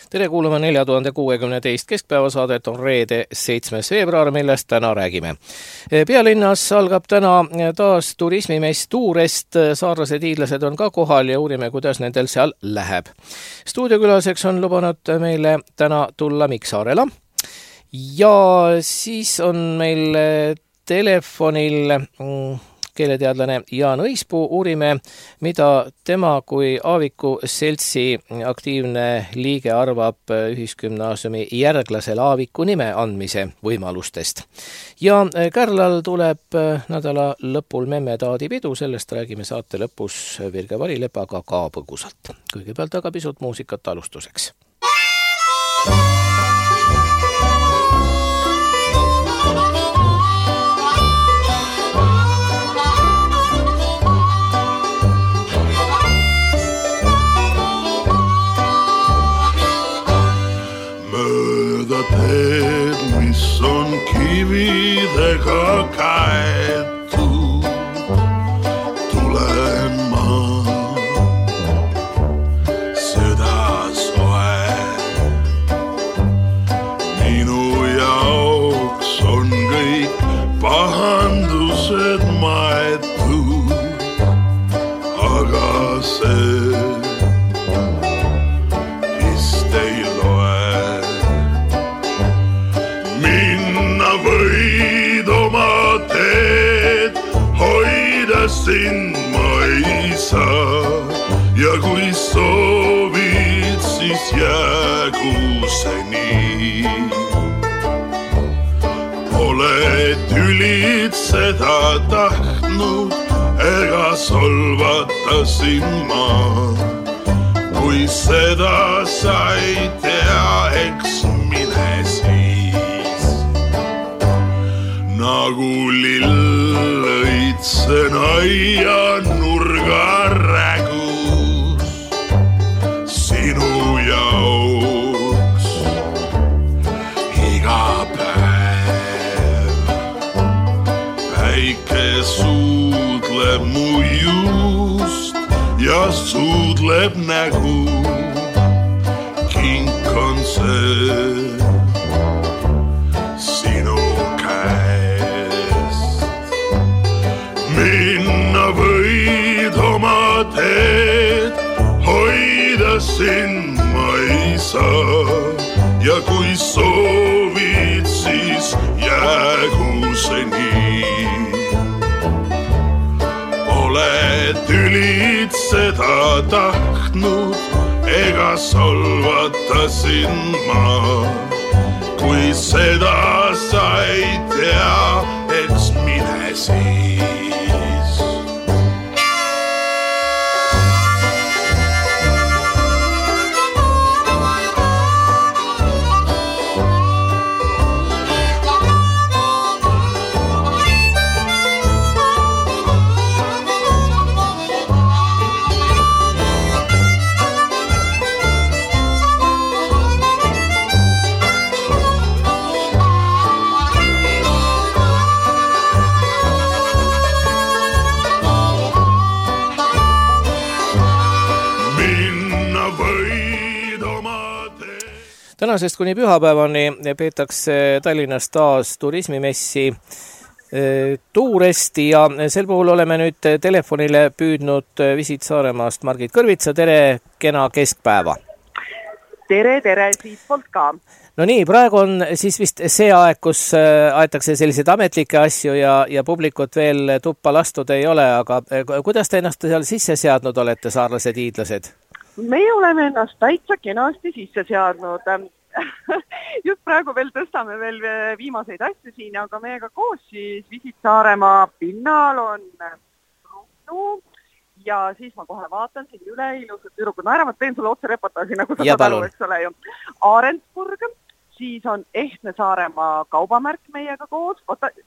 Tere kuulama 4062 keskpäevasaadet on reede 7. veebruar, millest täna räägime. Pealinnas algab täna taas turismimess Tuurest. Saarlased hiidlased on ka kohal ja uurime, kuidas nendel seal läheb. Stuudiokülaseks on lubanud meile täna tulla Mikk Saarela. Ja siis on meil telefonil keeleteadlane Jaan Õispuu. Uurime, mida tema kui Aaviku seltsi aktiivne liige arvab ühisgümnaasiumi järglasele Aaviku nime andmise võimalustest. Ja Kärlal tuleb nädala lõpul memmetaadipidu, sellest räägime saate lõpus Virge Varilepaga ka põgusalt. Kõigepealt aga pisut muusikat alustuseks. Teed, mis on kividega kaetud, tulen ma süda soe. Minu jaoks on kõik pahandused maetud, aga see vist ei loe. Võid oma teed, hoida sind ma ei saa. Ja kui soovid, siis jäägu see nii. Oled ülitseda tahtnud, ega solvata sind ma. Kui seda sa ei tea, eks mine siis. Nagu lill õitsen aia nurga rägus sinu jaoks iga päev. Päike suudleb mu juust ja suudleb nägu. Kink on see minna võid oma teed, hoida sind ma ei saa. Ja kui soovid, siis jäägu see nii. Oled ülitseda tahtnud, ega solvata sind ma. Kui seda sa ei tea, eks mine siis. Tänasest kuni pühapäevani peetakse Tallinnas taas turismimessi Tuuresti ja sel puhul oleme nüüd telefonile püüdnud Visit Saaremaast Margit Kõrvitsa. Tere, kena keskpäeva. Tere, siit poolt ka. No nii, praegu on siis vist see aeg, kus aetakse selliseid ametlikke asju ja publikut veel tuppa lastud ei ole, aga kuidas te ennast seal sisse seadnud olete, saarlased, hiidlased? Meie oleme ennast täitsa kenasti sisse seadnud. Just praegu veel tõstame veel viimaseid asju siin, aga meiega koos siis Visit Saaremaa pinnal on Ruhnu ja siis ma kohe vaatan siin üle ilusad tüdrukud naeravad, teen sulle otse reportaaži, nagu sa saad aru, eks ole ju. Arendsburg, siis on Ehtne Saaremaa kaubamärk meiega koos.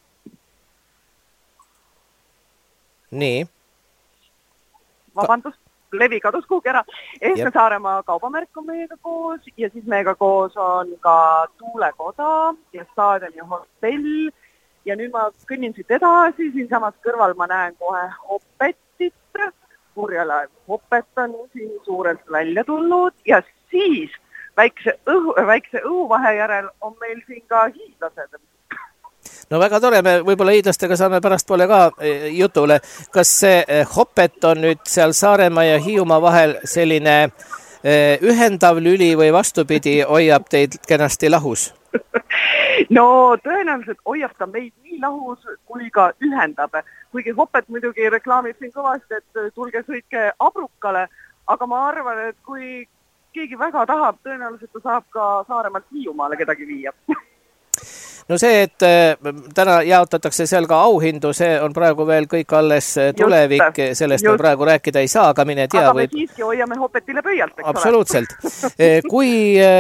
Nii. Vabandust. Levi kadus kuhugi ära. Ehtne Saaremaa kaubamärk on meiega koos ja siis meiega koos on ka Tuulekoda ja Staadioni hotell. Ja nüüd ma kõnnin siit edasi, siin samas kõrval ma näen kohe Hopetit. Purjelaev Hopet on siin suurelt välja tulnud ja siis väikse õhuvahe järel on meil siin ka hiidlased. No väga tore, me võib-olla hiidlastega saame pärastpoole ka jutule. Kas see Hopet on nüüd seal Saaremaa ja Hiiumaa vahel selline ühendav lüli või vastupidi hoiab teid kenasti lahus? No tõenäoliselt hoiab ta meid nii lahus kui ka ühendab. Kuigi Hopet muidugi reklaamib siin kõvasti, et tulge sõitke Abrukale, aga ma arvan, et kui keegi väga tahab, tõenäoliselt ta saab ka Saaremaalt Hiiumaale kedagi viia. No see, et täna jaotatakse seal ka auhindu, see on praegu veel kõik alles tulevik, sellest me praegu rääkida ei saa, aga mine tea. Aga me siiski hoiame Hopetile pöialt, eks absoluutselt. Kui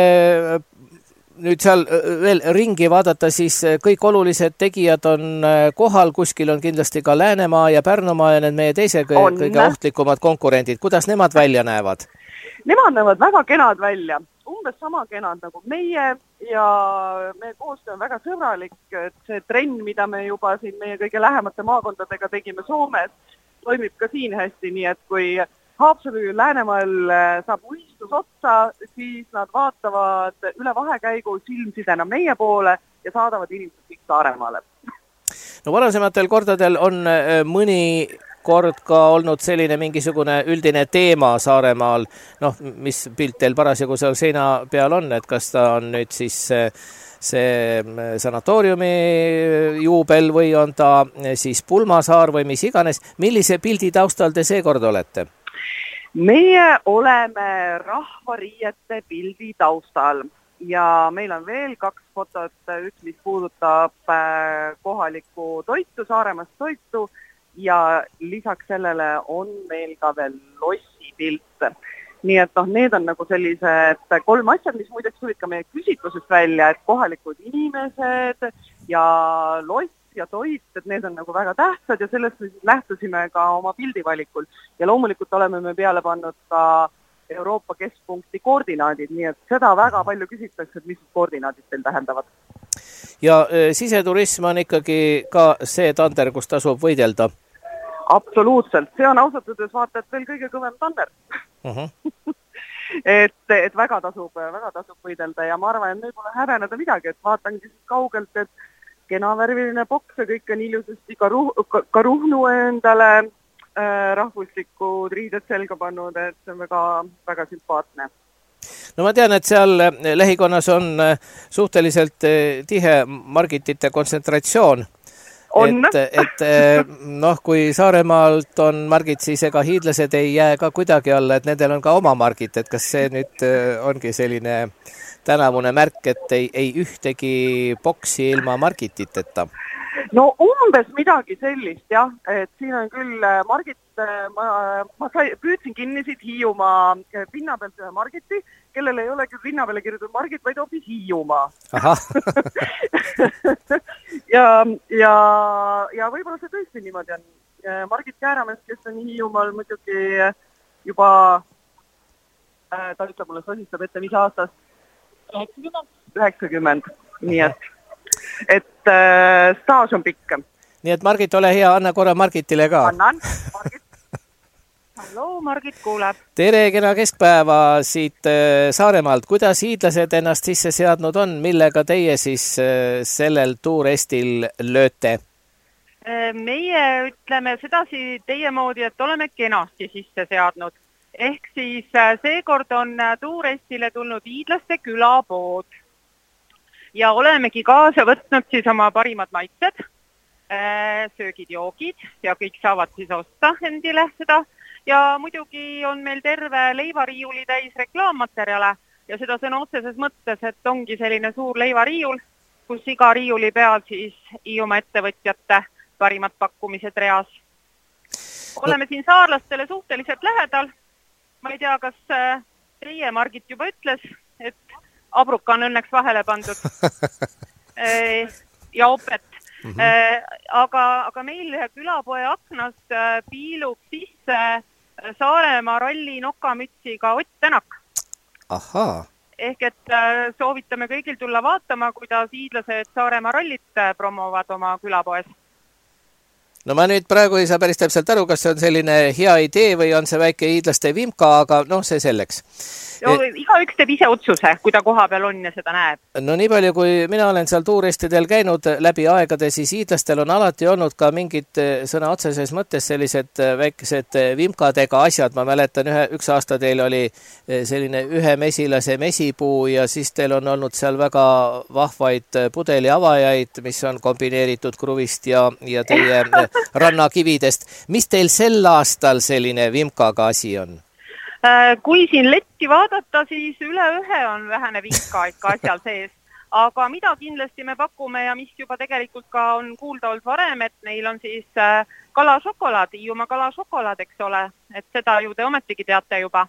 nüüd seal veel ringi vaadata, siis kõik olulised tegijad on kohal, kuskil on kindlasti ka Läänemaa ja Pärnumaa ja need meie teise kõige ohtlikumad konkurendid. Kuidas nemad välja näevad? Nemad näevad väga kenad välja, umbes sama kenad nagu meie ja meie koostöö on väga sõbralik, et see trenn, mida me juba siin meie kõige lähemate maakondadega tegime Soomes, toimib ka siin hästi, nii et kui Haapsalu Läänemaal saab uistus otsa, siis nad vaatavad üle vahekäigu silmsidena meie poole ja saadavad inimesed kõik Saaremaale. No varasematel kordadel on mõni kord ka olnud selline mingisugune üldine teema Saaremaal, noh, mis pilt teil parasjagu seal seina peal on, et kas ta on nüüd siis see sanatooriumi juubel või on ta siis pulmasaar või mis iganes. Millise pildi taustal te seekord olete? Meie oleme rahvariiete pildi taustal ja meil on veel 2 fotot, üks, mis puudutab kohalikku toitu, Saaremaast toitu, ja lisaks sellele on meil ka veel lossipilt. Nii et need on nagu sellised 3 asjad, mis muideks tulid ka meie küsitlusest välja, et kohalikud inimesed ja loss ja toit, et need on nagu väga tähtsad ja sellest me lähtusime ka oma pildivalikul. Ja loomulikult oleme me peale pannud ka Euroopa keskpunkti koordinaadid, nii et seda väga palju küsitakse, et mis koordinaadid teil tähendavad. Ja siseturism on ikkagi ka see tander, kus tasub võidelda? Absoluutselt, see on ausatudes vaata, et veel kõige kõvem tander. et väga tasub võidelda ja ma arvan, et meil pole häbeneda midagi, et vaatangi siis kaugelt, et kenavärviline boks ja kõik on ilusasti ka Ruhnu endale rahvuslikud riided selga pannud, et see on väga sümpaatne. No ma tean, et seal lähikonnas on suhteliselt tihe margitite kontsentratsioon. Et kui Saaremaalt on margid, siis ega hiidlased ei jää ka kuidagi alla, et nendel on ka oma margid, et kas see nüüd ongi selline tänavune märk, et ei ühtegi boksi ilma margititeta? No umbes midagi sellist, jah, et siin on küll margit, ma püüdsin kinni siit Hiiumaa pinna pealt ühe margiti, kellel ei ole küll pinna peale kirjutatud margit, vaid hoopis Hiiumaa. ja võib-olla see tõesti niimoodi on. Margit Kääramees, kes on Hiiumaal muidugi juba, ta ütleb mulle, sosistab ette, mis aastast? 90, nii et staaž on pikk. Nii et Margit, ole hea, anna korra Margitile ka. Annan, Margit. Hallo, Margit kuuleb. Tere, kena keskpäeva siit Saaremaalt. Kuidas hiidlased ennast sisse seadnud on? Millega teie siis sellel tuurestil lööte? Meie ütleme sedasi teie moodi, et oleme kenasti sisse seadnud. Ehk siis seekord on tuurestile tulnud hiidlaste külapood. Ja olemegi kaasa võtnud siis oma parimad maitsed, söögid, joogid ja kõik saavad siis osta endile seda. Ja muidugi on meil terve leivariiuli täis reklaammaterjale ja seda sõna otseses mõttes, et ongi selline suur leivariiul, kus iga riiuli peal siis Hiiumaa ettevõtjate parimad pakkumised reas. Oleme siin saarlastele suhteliselt lähedal. Ma ei tea, kas teie Margit juba ütles, et Abruka on õnneks vahele pandud ja Opet. Aga meil külapoe aknast piilub sisse Saaremaa ralli nokamütsiga Ott Tänak. Ahaa. Ehk et soovitame kõigil tulla vaatama, kuidas hiidlased Saaremaa rallit promovad oma külapoes. No ma nüüd praegu ei saa päris täpselt aru, kas see on selline hea idee või on see väike hiidlaste vimka, aga see selleks. Igaüks teeb ise otsuse, kui ta koha peal on ja seda näeb. No nii palju, kui mina olen seal tuuristidel käinud läbi aegade, siis hiidlastel on alati olnud ka mingid sõna otseses mõttes sellised väikesed vimkadega asjad. Ma mäletan, üks aasta teil oli selline ühe mesilase mesipuu ja siis teil on olnud seal väga vahvaid pudeliavajaid, mis on kombineeritud kruvist ja teie rannakividest. Mis teil sel aastal selline vimkaga asi on? Kui siin letti vaadata, siis üle ühe on vähene vimka ikka asjal sees. Aga mida kindlasti me pakume ja mis juba tegelikult ka on kuulda olnud varem, et neil on siis kalašokolaad, Hiiumaa kalašokolaad, eks ole. Et seda ju te ometigi teate juba.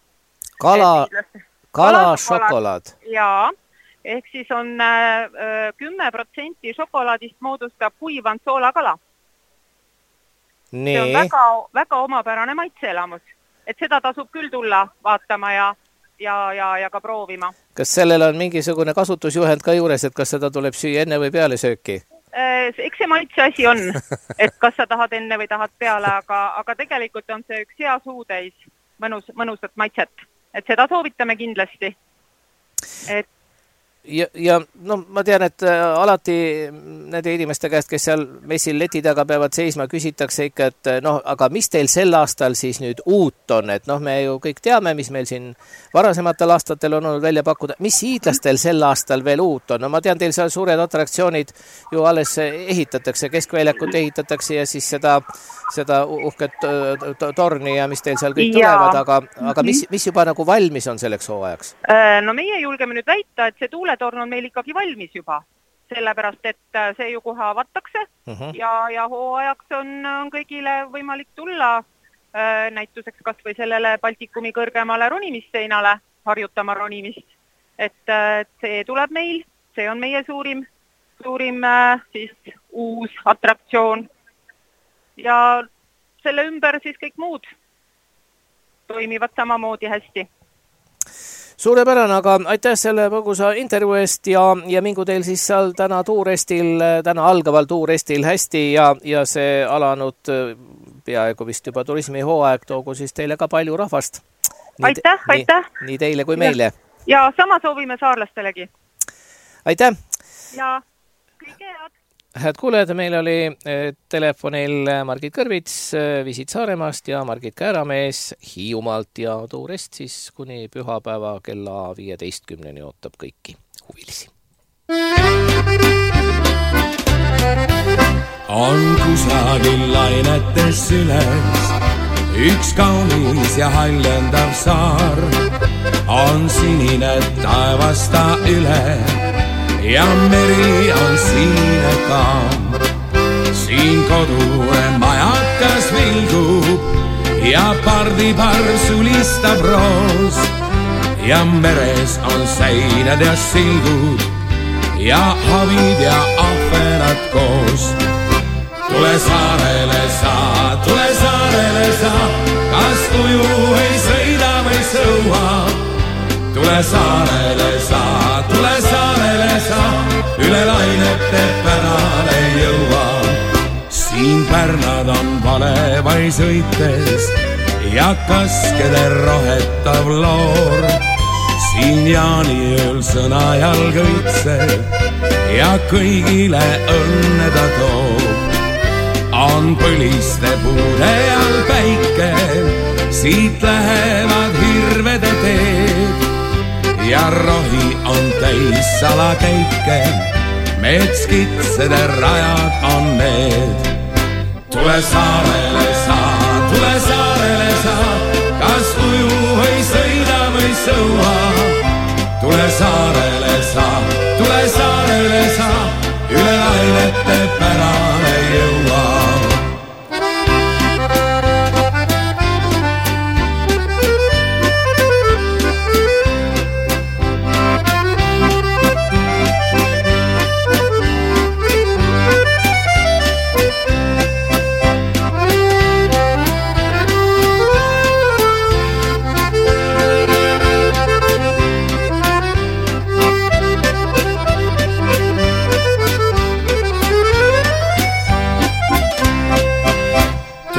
Kalašokolaad? Jaa, ehk siis on 10% šokolaadist moodustab kuivanud soolakala. See on väga omapärane maitseelamus. Et seda tasub küll tulla vaatama ja ka proovima. Kas sellel on mingisugune kasutusjuhend ka juures, et kas seda tuleb süüa enne või peale sööki? Eks see maitse asi on, et kas sa tahad enne või tahad peale, aga tegelikult on see üks hea suutäis mõnusat maitset. Et seda soovitame kindlasti. Ja no, ma tean, et alati nende inimeste käest, kes seal messil leti taga peavad seisma, küsitakse ikka, et aga mis teil sel aastal siis nüüd uut on? Et me ju kõik teame, mis meil siin varasematel aastatel on olnud välja pakkuda. Mis hiidlastel sel aastal veel uut on? No ma tean, teil seal suured atraktsioonid ju alles ehitatakse, keskväljakut ehitatakse ja siis seda uhket torni ja mis teil seal kõik tulevad, aga mis juba nagu valmis on selleks hooajaks? No meie julgeme nüüd väita, et see tuuletorn on meil ikkagi valmis juba, sellepärast, et see ju kohe avatakse ja hooajaks on kõigile võimalik tulla näituseks kas või sellele Baltikumi kõrgemale ronimisseinale harjutama ronimist. Et see tuleb meil, see on meie suurim siis uus atraktsioon. Ja selle ümber siis kõik muud toimivad samamoodi hästi. Suurepärane, aga aitäh selle põgusa intervjuu eest ja mingu teil siis seal täna algaval tuurestil hästi ja see alanud peaaegu vist juba turismihooaeg toogu siis teile ka palju rahvast. Aitäh! Nii teile kui meile. Ja sama soovime saarlastelegi. Aitäh! Ja kõige head! Head kuulejad, meil oli telefonil Margit Kõrvits Visit Saaremaast ja Margit Kääramees Hiiumaalt ja tuurest siis kuni pühapäeva kella 15 ootab kõiki huvilisi. On kusagil lainetes üles üks kaunis ja haljendav saar. On sinine taevasta üle ja meri on siine ka. Siin kodune majakas vilgub ja pardipar sulistab roos. Ja meres on seinad ja silgud ja havid ja ahvenad koos. Tule saarele sa, kas tuju ei sõida või sõua. Tule saarele sa, üle lainete pärale jõua. Siin pärnad on valevai sõites ja kaskede rohetav loor. Siin jaaniööl sõnajalg õitseb ja kõigile õnne ta toob. On põliste puude all päike, siit lähevad hirvede teed. Ja rohi on täis salakäike, metskitsede rajad on need. Tule saarele sa, kas tuju või sõida või sõua. Tule saarele sa, üle lainete pärale jõua.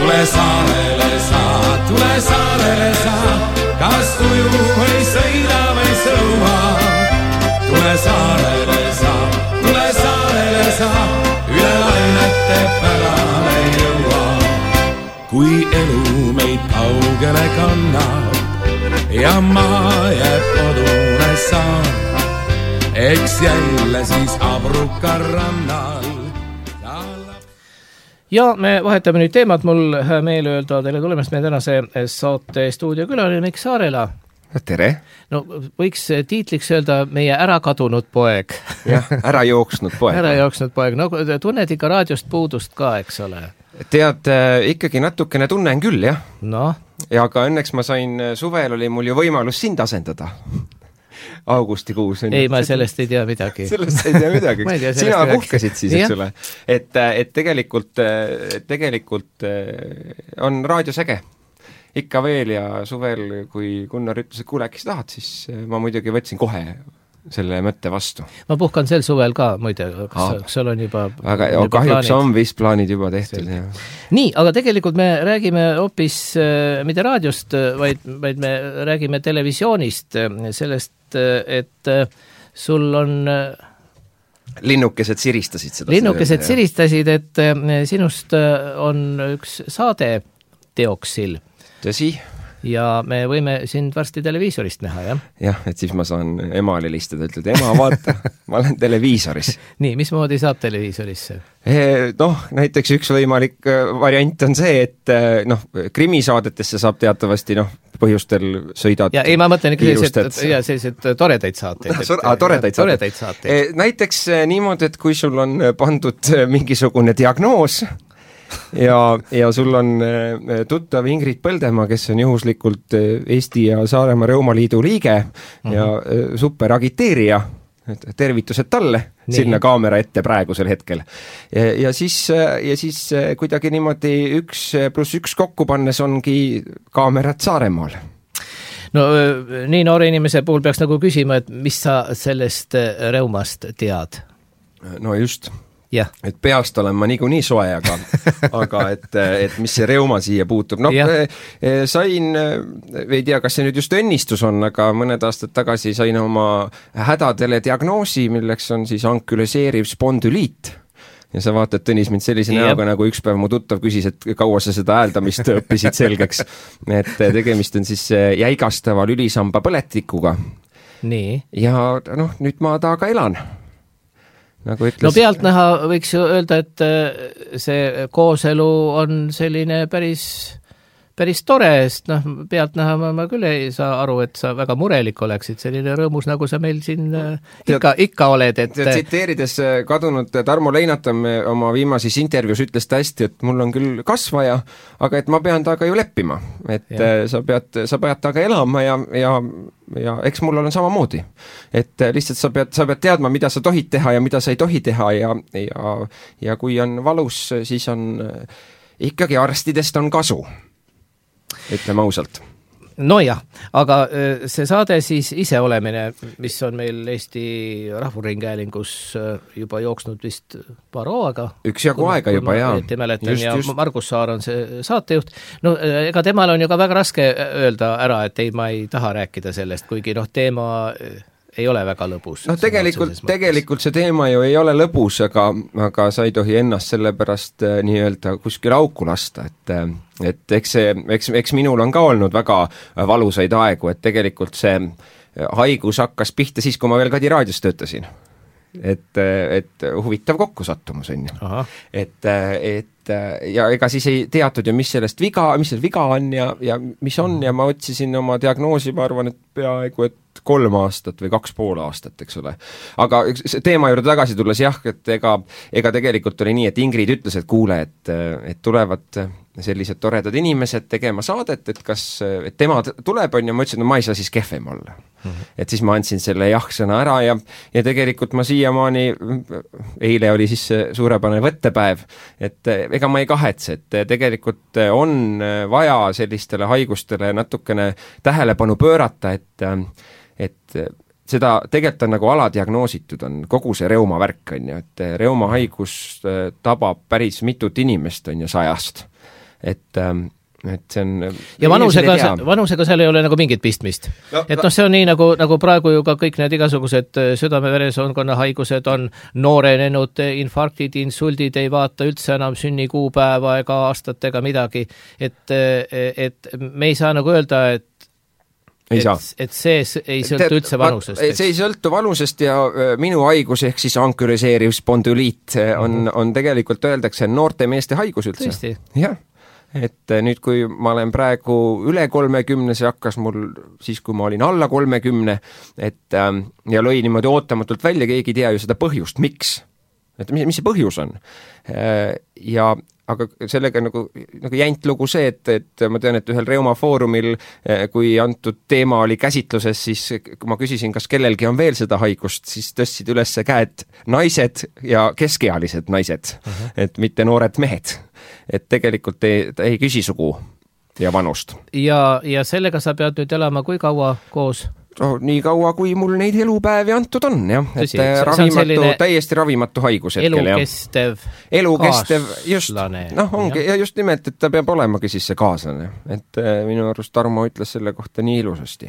Tule saarele sa, kas tuju või sõida meid kaugele kannab ja maa jääb kodune saar. Eks jälle siis Abruka rannal. Ja me vahetame nüüd teemat, mul hea meel öelda teile tulemast meie tänase saate stuudiokülaline Mikk Saarela. Tere! No võiks tiitliks öelda meie ära kadunud poeg. Jah, ära jooksnud poeg. Ära jooksnud poeg. No tunned ikka raadiost puudust ka, eks ole? Tead, ikkagi natukene tunnen küll, jah. No? Ja aga õnneks ma sain, suvel oli mul ju võimalus sind asendada. Augustikuus. Ei, ma sellest ei tea midagi. Sellest ei tea midagi. Sina puhkasid siis, eks ole. Et tegelikult on raadios äge. Ikka veel ja suvel, kui Gunnar ütles, et kuule, äkki sa tahad, siis ma muidugi võtsin kohe selle mõtte vastu. Ma puhkan sel suvel ka, muide, kas sul on juba kahjuks on vist plaanid juba tehtud. Nii, aga tegelikult me räägime hoopis mitte raadiost, vaid me räägime televisioonist, sellest, et sul on linnukesed siristasid seda. Linnukesed siristasid, et sinust on üks saade Teoksil. Tõsi. Ja me võime sind varsti televiisorist näha, jah? Jah, et siis ma saan emale listada, ütled, ema, vaata, ma olen televiisoris. Nii, mismoodi saab televiisorisse? Noh, näiteks üks võimalik variant on see, et krimisaadetesse saab teatavasti, põhjustel sõidad. Ja ei, ma mõtlen ikka sellised toredaid saateid. Toredaid saateid. Näiteks niimoodi, et kui sul on pandud mingisugune diagnoos, ja sul on tuttav Ingrid Põldemaa, kes on juhuslikult Eesti ja Saaremaa Reumaliidu liige ja super agiteerija, tervitused talle sinna kaamera ette praegusel hetkel. Ja siis kuidagi niimoodi 1+1 kokku pannes ongi kaamerad Saaremaal. No nii noore inimese puhul peaks nagu küsima, et mis sa sellest reumast tead? No just. Ja. Et peast olen ma niikuinii soe, aga et mis see reuma siia puutub. Sain, ei tea, kas see nüüd just õnnistus on, aga mõned aastad tagasi sain oma hädadele diagnoosi, milleks on siis anküliseeriv spondüliit. Ja sa vaatad, Tõnis, mind sellise näoga, nagu üks päev mu tuttav küsis, et kaua sa seda hääldamist õppisid selgeks. Et tegemist on siis jäigastava lülisamba põletikuga. Nii. Ja nüüd ma taga elan. Nagu ütles... No pealtnäha võiks ju öelda, et see kooselu on selline päris tore, sest pealtnäha ma küll ei saa aru, et sa väga murelik oleksid, selline rõõmus, nagu sa meil siin ikka oled. Tsiteerides kadunud Tarmo Leinatam oma viimasis intervjuus ütles ta hästi, et mul on küll kasvaja, aga et ma pean taga ju leppima, et sa pead taga elama ja eks mul on samamoodi. Et lihtsalt sa pead teadma, mida sa tohid teha ja mida sa ei tohi teha ja kui on valus, siis on ikkagi arstidest on kasu. Ütleme ausalt. No jah, aga see saade siis ise olemine, mis on meil Eesti Rahvusringhäälingus juba jooksnud vist paar hooaega. Üksjagu aega juba, jaa. Just. Margus Saar on see saatejuht. No ega temal on ju ka väga raske öelda ära, et ei, ma ei taha rääkida sellest, kuigi teema ei ole väga lõbus. Tegelikult see teema ju ei ole lõbus, aga sa ei tohi ennast sellepärast nii-öelda kuskil auku lasta, et eks minul on ka olnud väga valusaid aegu, et tegelikult see haigus hakkas pihta siis, kui ma veel Kadi raadios töötasin. Et huvitav kokkusattumus on ju. Ja ega siis ei teatud ju, mis sellest viga on ja mis on ja ma otsisin oma diagnoosi, ma arvan, et peaaegu, et 3 aastat või 2,5 aastat, eks ole. Aga teema juurde tagasi tulles jah, et ega tegelikult oli nii, et Ingrid ütles, et kuule, et tulevad sellised toredad inimesed tegema saadet, et tema tuleb on ja ma ütlesin, no ma ei saa siis kehvem olla. Et siis ma andsin selle jah-sõna ära ja tegelikult ma siiamaani, eile oli siis suurepane võttepäev, et ega ma ei kahetse, et tegelikult on vaja sellistele haigustele natukene tähelepanu pöörata, et seda tegelikult on nagu aladiagnoositud, on kogu see reumavärk on ju, et reumahaigus tabab päris mitut inimest on ju 100. et see on ja vanusega seal ei ole nagu mingit pistmist. No, et noh, see on nii nagu praegu ju ka kõik need igasugused südame-veresoonkonna haigused on noorenenud, infarktid, insuldid ei vaata üldse enam sünnikuupäeva ega aastat ega midagi, et me ei saa nagu öelda, et see ei sõltu üldse vanusest. See ei sõltu vanusest ja minu haigus ehk siis anküliseeriv spondyliit on tegelikult öeldakse noorte meeste haigus üldse. Tõesti? Jah, et nüüd kui ma olen praegu üle 30, see hakkas mul siis, kui ma olin alla 30, ja lõi niimoodi ootamatult välja, keegi ei tea ju seda põhjust, miks? Et mis see põhjus on? Aga sellega nagu jänt lugu see, et ma tean, et ühel Reumafoorumil, kui antud teema oli käsitluses, siis kui ma küsisin, kas kellelgi on veel seda haigust, siis tõstsid üles käed naised ja keskealised naised, et mitte noored mehed. Et tegelikult ei küsi sugu ja vanust. Ja sellega sa pead nüüd elama kui kaua koos? Nii kaua, kui mul neid elupäevi antud on, jah. Tõsi, täiesti ravimatu haigus hetkel. Elukestev, just. Ongi, ja just nimelt, et ta peab olemagi siis see kaaslane. Et minu arust Tarmo ütles selle kohta nii ilusasti.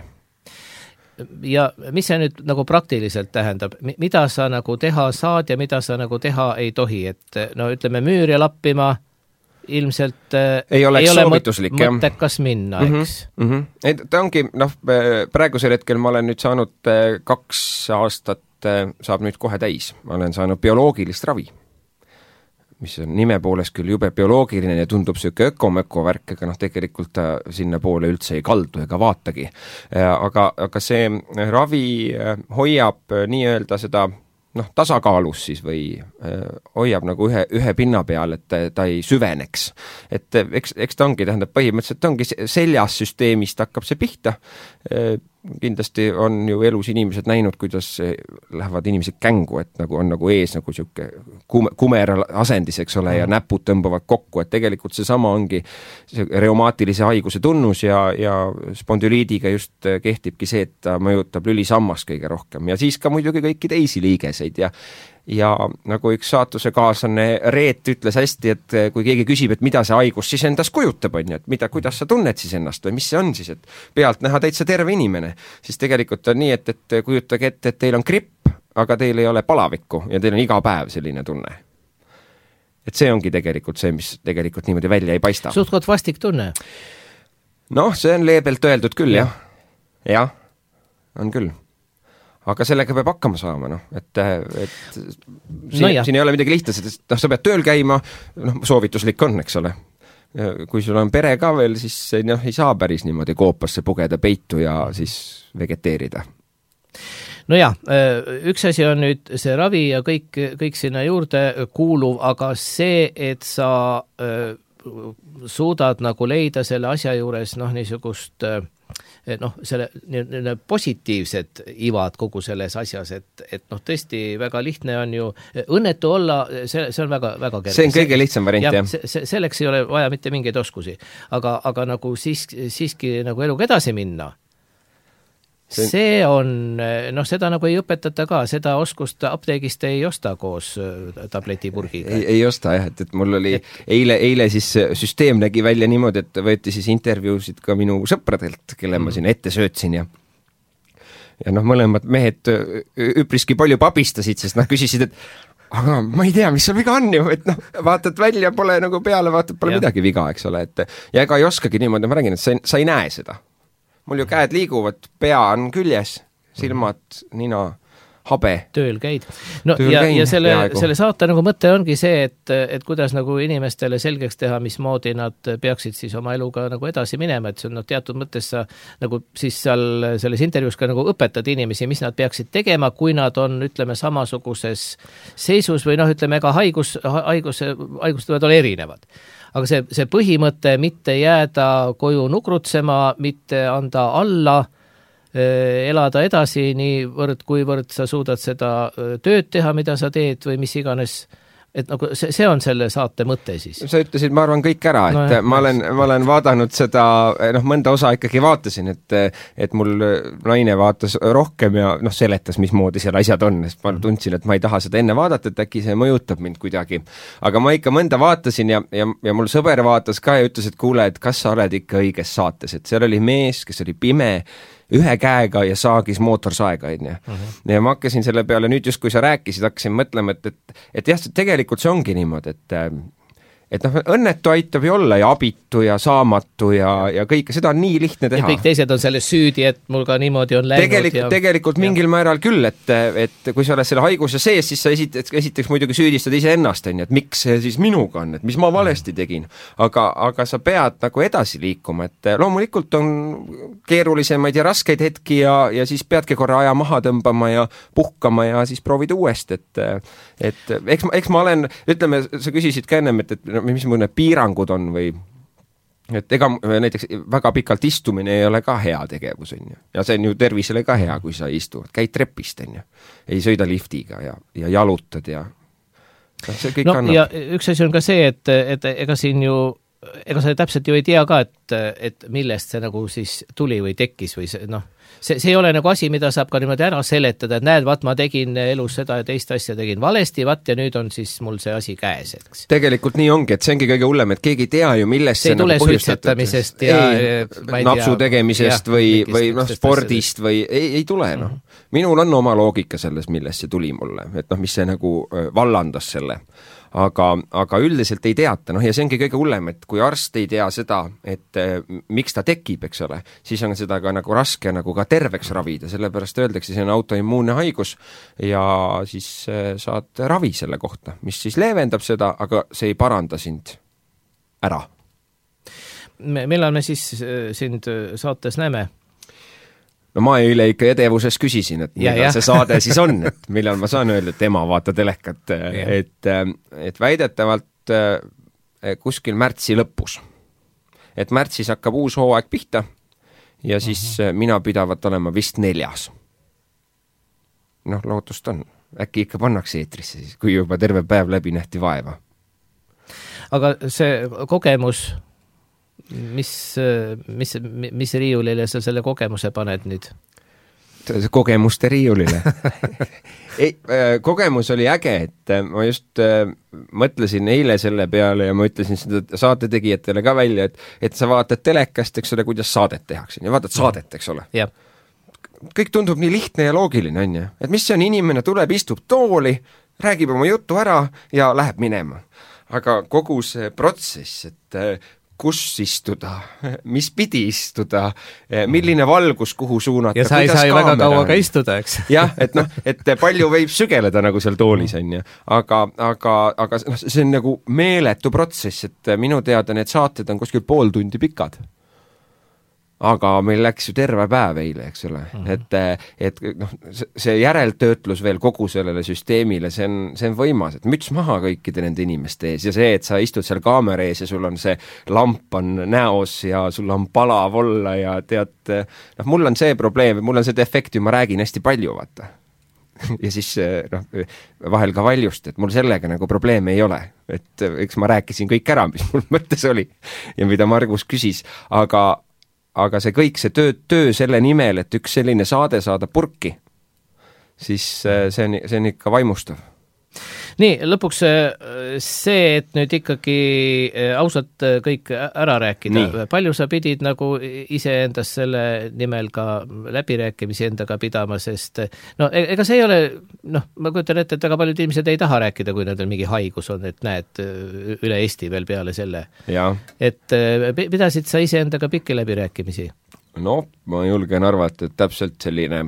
Ja mis see nüüd nagu praktiliselt tähendab? Mida sa nagu teha saad ja mida sa nagu teha ei tohi? Et no ütleme, müüri lappima ilmselt ei ole mõttekas minna, eks? Ta ongi, praegusel hetkel ma olen nüüd saanud 2 aastat, saab nüüd kohe täis. Ma olen saanud bioloogilist ravi, mis on nime poolest küll jube bioloogiline ja tundub sööke öko-möko värk, aga tegelikult sinna poole üldse ei kaldu ega vaatagi. Aga see ravi hoiab nii-öelda seda tasakaalus siis või hoiab nagu ühe pinna peal, et ta ei süveneks. Et eks ta ongi, tähendab põhimõtteliselt ongi seljas süsteemist hakkab see pihta. Kindlasti on ju elus inimesed näinud, kuidas lähevad inimesed kängu, et on nagu ees nagu siuke kumera asendis, eks ole, ja näpud tõmbavad kokku, et tegelikult see sama ongi reumaatilise haiguse tunnus ja spondyliidiga just kehtibki see, et ta mõjutab lülisammas kõige rohkem ja siis ka muidugi kõiki teisi liigeseid ja nagu üks saatuse kaaslane Reet ütles hästi, et kui keegi küsib, et mida see haigus siis endas kujutab, on ju, et kuidas sa tunned siis ennast või mis see on siis, et pealt näha täitsa terve inimene, siis tegelikult on nii, et kujutage ette, et teil on gripp, aga teil ei ole palavikku ja teil on iga päev selline tunne. Et see ongi tegelikult see, mis tegelikult niimoodi välja ei paista. Suhtkot vastik tunne? See on leebelt öeldud küll, jah. Jah, on küll. Aga sellega peab hakkama saama, et siin ei ole midagi lihtne, sest sa pead tööl käima, soovituslik on, eks ole. Kui sul on pere ka veel, siis ei saa päris niimoodi koopasse pugeda peitu ja siis vegeteerida. No jah, üks asi on nüüd see ravi ja kõik sinna juurde kuuluv, aga see, et sa suudad nagu leida selle asja juures niisugust selle positiivsed ivad kogu selles asjas, et tõesti väga lihtne on ju õnnetu olla, see on väga kerge. See on kõige lihtsam variant, jah. Selleks ei ole vaja mitte mingeid oskusi, aga nagu siiski nagu eluga edasi minna. See on, seda nagu ei õpetata ka, seda oskust apteegist ei osta koos tabletipurgiga. Ei osta, jah, et mul oli eile siis süsteem nägi välja niimoodi, et võeti siis intervjuusid ka minu sõpradelt, kelle ma siin ette söötsin ja mõlemad mehed üpriski palju pabistasid, sest küsisid, et aga ma ei tea, mis sul viga on ju, et vaatad välja, pole nagu peale, vaatad, pole midagi viga, eks ole, ja ega ei oskagi niimoodi, ma räägin, et sa ei näe seda. Mul ju käed liiguvad, pea on küljes, silmad, nina, habe. Tööl käid. Ja selle saate nagu mõte ongi see, et kuidas nagu inimestele selgeks teha, mismoodi nad peaksid siis oma eluga nagu edasi minema, et see on teatud mõttes sa nagu siis seal selles intervjuus ka nagu õpetad inimesi, mis nad peaksid tegema, kui nad on, ütleme, samasuguses seisus või ütleme, ega haigused võivad olla erinevad. Aga see põhimõte mitte jääda koju nukrutsema, mitte anda alla, elada edasi niivõrd, kuivõrd sa suudad seda tööd teha, mida sa teed või mis iganes, et nagu see on selle saate mõte siis. Sa ütlesid, ma arvan, kõik ära, et no, ma olen vaadanud seda, mõnda osa ikkagi vaatasin, et mul naine vaatas rohkem ja seletas, mismoodi seal asjad on, sest ma tundsin, et ma ei taha seda enne vaadata, et äkki see mõjutab mind kuidagi. Aga ma ikka mõnda vaatasin ja mul sõber vaatas ka ja ütles, et kuule, et kas sa oled ikka õiges saates, et seal oli mees, kes oli pime, ühe käega ja saagis mootorsaega, ja ma hakkasin selle peale nüüd just, kui sa rääkisid, hakkasin mõtlema, et jah, tegelikult see ongi niimoodi, et õnnetu aitab ju olla ja abitu ja saamatu ja kõike, seda on nii lihtne teha. Ja kõik teised on selles süüdi, et mul ka niimoodi on läinud. Tegelikult mingil määral küll, et kui sa oled selle haiguse sees, siis sa esiteks muidugi süüdistad ise ennast, et miks see siis minuga on, et mis ma valesti tegin. Aga sa pead nagu edasi liikuma, et loomulikult on keerulisemaid ja raskeid hetki ja siis peadki korra aja maha tõmbama ja puhkama ja siis proovid uuesti, et eks ma olen, ütleme, sa küsisid ka ennem, et mis mõne piirangud on või et ega näiteks väga pikalt istumine ei ole ka hea tegevus, ja see on ju tervisele ka hea, kui sa istud, käid trepist, ei sõida liftiga ja jalutad ja see kõik annab. Ja üks asi on ka see, et ega siin ju ega sa täpselt ju ei tea ka, et millest see nagu siis tuli või tekkis või see ei ole nagu asi, mida saab ka niimoodi ära seletada, et näed, ma tegin elus seda ja teist asja tegin valesti, ja nüüd on siis mul see asi käes, eks. Tegelikult nii ongi, et see ongi kõige hullem, et keegi ei tea ju, millest see tule suitsetamisest ja napsu tegemisest või spordist või ei tule, Minul on oma loogika selles, millest see tuli mulle, et mis see nagu vallandas selle. Aga üldiselt ei teata, ja see ongi kõige hullem, et kui arst ei tea seda, et miks ta tekib, eks ole, siis on seda ka nagu raske nagu ka terveks ravida, sellepärast öeldakse, see on autoimmuunne haigus ja siis saad ravi selle kohta, mis siis leevendab seda, aga see ei paranda sind ära. Millal me siis sind saates näeme? No ma eile ikka edevuses küsisin, et millal see saade siis on, et millal ma saan öelda, et ema vaata telekat, et väidetavalt kuskil märtsi lõpus. Et märtsis hakkab uus hooaeg pihta ja siis mina pidavat olema vist 4. Lootust on. Äkki ikka pannakse eetrisse siis, kui juba terve päev läbi nähti vaeva. Aga see kogemus... Mis riiulile sa selle kogemuse paned nüüd? Kogemuste riiulile. Kogemus oli äge, et ma just mõtlesin eile selle peale ja ma ütlesin seda saate tegijatele ka välja, et sa vaatad telekast, eks ole, kuidas saadet tehakse ja vaatad saadet, eks ole. Ja. Kõik tundub nii lihtne ja loogiline, on ju. Et mis see on, inimene tuleb, istub tooli, räägib oma juttu ära ja läheb minema. Aga kogu see protsess, et kus istuda, mis pidi istuda, milline valgus kuhu suunata. Ja sa ei saa ju väga kaua ka istuda, eks? Jah, et palju võib sügeleda nagu seal toolis, on ju. Aga see on nagu meeletu protsess, et minu teada need saated on kuskil pool tundi pikad. Aga meil läks ju terve päev eile, eks ole. Et see järeltöötlus veel kogu sellele süsteemile, see on võimas, et müts maha kõikide nende inimeste ees ja see, et sa istud seal kaamera ees ja sul on see lamp on näos ja sul on palav olla ja tead, mul on see probleem, mul on see defekt ja ma räägin hästi palju, vaata. Ja siis vahel ka valjust, et mul sellega nagu probleeme ei ole. Et eks ma rääkisin kõik ära, mis mul mõttes oli ja mida Margus küsis, aga see kõik, see töö selle nimel, et üks selline saade saada purki, siis see on ikka vaimustav. Nii, lõpuks see, et nüüd ikkagi ausalt kõik ära rääkida. Nii. Palju sa pidid nagu iseendas selle nimel ka läbirääkimisi endaga pidama, sest ega see ei ole, ma kujutan ette, et väga paljud inimesed ei taha rääkida, kui nendel mingi haigus on, et näed üle Eesti veel peale selle. Ja. Et pidasid sa iseendaga pikki läbirääkimisi? No, ma julgen arvata, et täpselt selline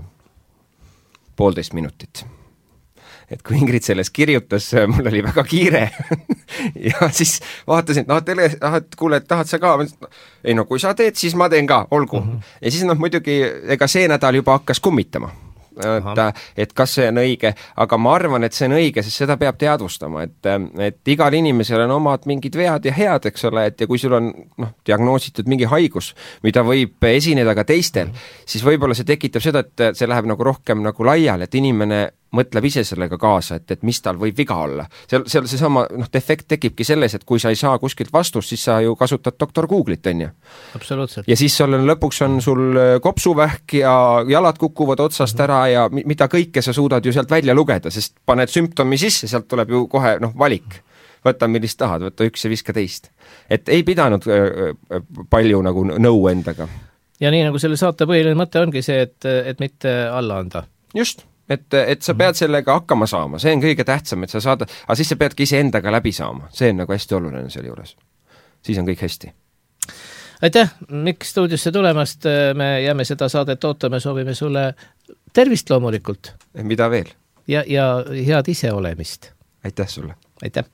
1,5 minutit. Et kui Ingrid selles kirjutas, mul oli väga kiire ja siis vaatasin, et kuule, et tahad sa ka? Ei kui sa teed, siis ma teen ka, olgu. Ja siis muidugi, ega see nädal juba hakkas kummitama. Et kas see on õige, aga ma arvan, et see on õige, sest seda peab teadvustama, et igal inimesel on omad mingid vead ja head, eks ole, et ja kui sul on diagnoositud mingi haigus, mida võib esineda ka teistel, siis võib-olla see tekitab seda, et see läheb nagu rohkem nagu laiali, et inimene mõtleb ise sellega kaasa, et mis tal võib viga olla. Seal seesama defekt tekibki selles, et kui sa ei saa kuskilt vastust, siis sa ju kasutad doktor Google'it, on ju. Absoluutselt. Ja siis lõpuks on sul kopsuvähk ja jalad kukuvad otsast ära ja mida kõike sa suudad ju sealt välja lugeda, sest paned sümptomi sisse, sealt tuleb ju kohe valik. Võta millist tahad, võta üks ja viska teist. Et ei pidanud palju nagu nõu endaga. Ja nii nagu selle saate põhiline mõte ongi see, et mitte alla anda. Just. Et sa pead sellega hakkama saama, see on kõige tähtsam, et sa saad, aga siis sa peadki ise endaga läbi saama, see on nagu hästi oluline selle juures. Siis on kõik hästi. Aitäh, Mikk stuudiosse tulemast, me jääme seda saadet ootame, soovime sulle tervist loomulikult. Mida veel? Ja head ise olemist. Aitäh sulle. Aitäh.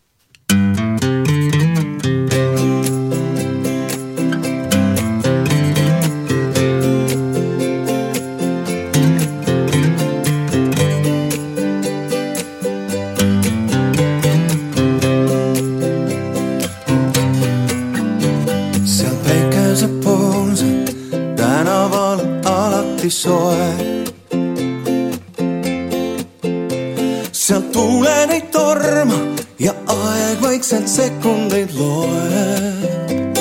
Soe. Sealt tuule neid torma ja aeg vaikselt sekundeid loeb.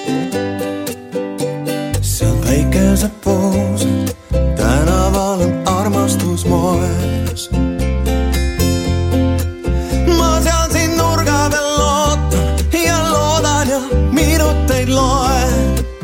Seal päikese poosed, tänaval on armastus moes. Ma seal siin nurga peal lootan ja loodan ja minuteid loen.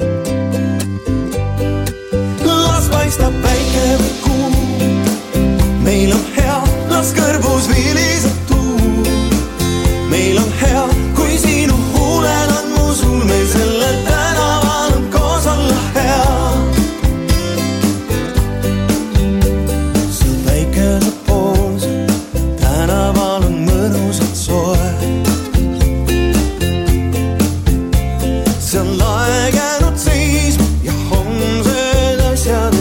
Paistab päike või kuu, meil on hea, las kõrbus viliseb tuu. Meil on hea, kui sinu huulel on mu sul, meil sellel tänaval on koos olla hea. Seal päikese poolsed, tänaval on mõnusad soe. See on aeg jäänud seisma ja homsed asjad